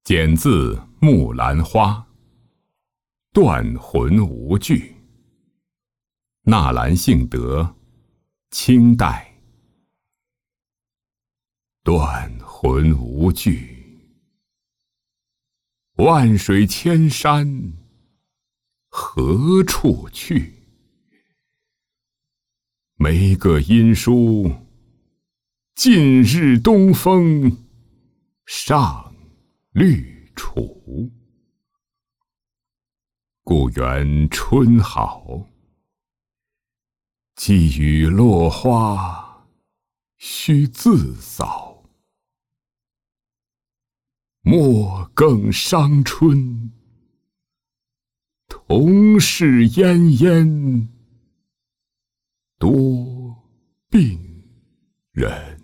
简自《木兰花》，断魂无据。纳兰性德，清代。断魂无据，万水千山何处去？每个音书，尽日东风上绿楚。故园春好，寄语落花须自扫。莫更伤春，同是奄奄多病人。